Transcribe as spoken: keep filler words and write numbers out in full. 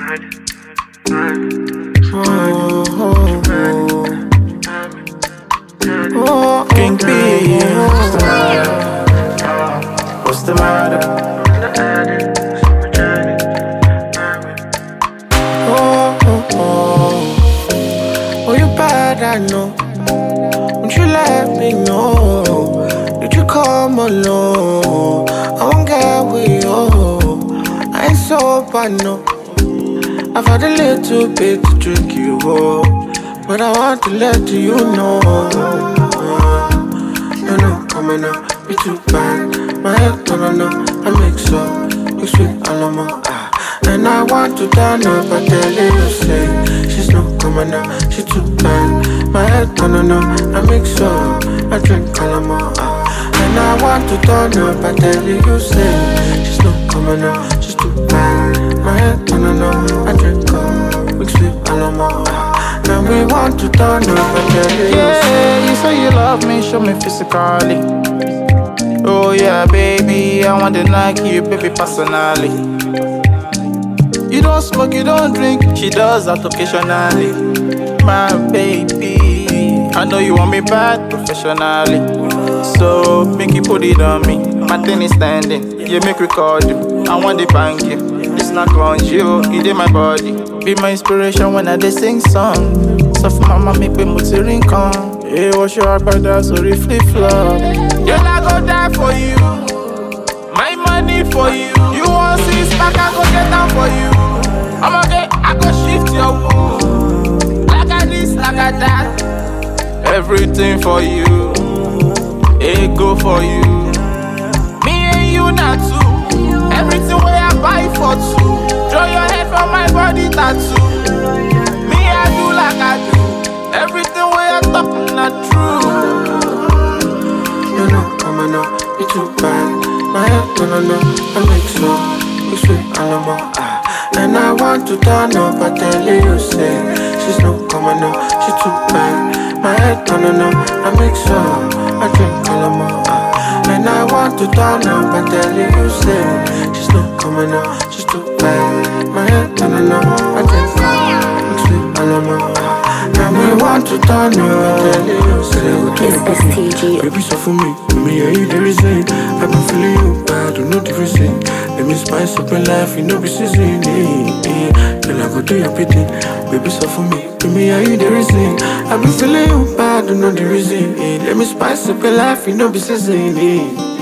King P, what's the matter? What's the matter? Oh, oh, oh. Oh, you bad, I know. Won't you let me know? Did you come alone? I won't get with you. I ain't sober, no. I've had a little bit to drink you up, but I want to let you know. No, no, come on now, be too bad. My head, no, no, no, I mix up. You sweet, alamo, ah. And I want to turn up, I tell you, say she's not coming now, she's too bad. My head, no, no, no, I mix up. I drink alamo, ah. And I want to turn up, I tell you, say she's not coming now, she's too bad. My head, no, no, no, I drink up. We sleep alamo, ah. Now we want to turn up, I tell you, yeah, say you say you love me, show me physically. Oh yeah, baby, I want to knock you, baby, personally. You don't smoke, you don't drink, she does that occasionally. My baby, I know you want me bad professionally. So make you put it on me. My thing is standing, you make record you. I want to bang you, it's not on you, it in my body. Be my inspiration when I dey sing song. So for mama make me ring come. Hey, what's your brother, so flip flop. Girl, I go die for you, my money for you. You want six pack, I go get down for you. I'ma get, I go shift your mood. Like I this, like I that. Everything for you, it go for you. Me and you not two. Everything where I buy for two. Draw your head from my body tattoo. Me I do like I do. Everything where I talk not true. No, no, come on now, be too bad. My head, no, no, no, I mix up. You sweet alamo, ah. And I want to turn up, I tell you, say she's not coming up, she's too bad. My head, no, no, no, I mix up. I drink alamo, ah. And I want to turn up, I tell you, say she's not coming up, she's too bad. My head, no, no, no, I drink alamo, you sweet alamo, ah. Now we want to turn up, I tell you, say It's S T G. baby, so for me, me and you, there is it. I've been feeling you, but I don't know the reason. Let me spice up your life, you know, be seasoning. Girl, I go do your bidding. Baby, so for me, me and you, there is it. I've been feeling you, but I don't know the reason. Let me spice up your life, you know, be seasoning.